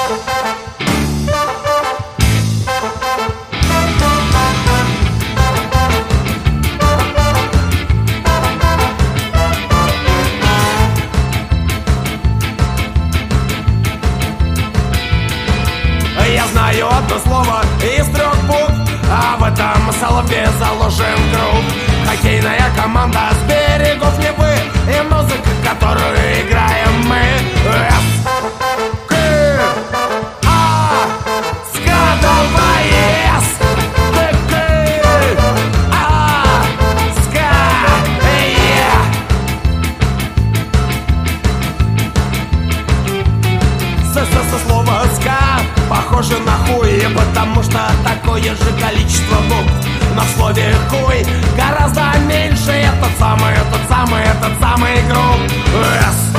Я знаю одно слово из 3 букв, а в этом соловье заложен круг. Хоккейная команда с берегов Невы, и музыка, которую играем мы. С, К, А, ска, давай, С, Т, К, А, ска, Со слова ска похоже на хуй, потому что такое же количество букв. Но в слове хуй гораздо меньше этот самый групп.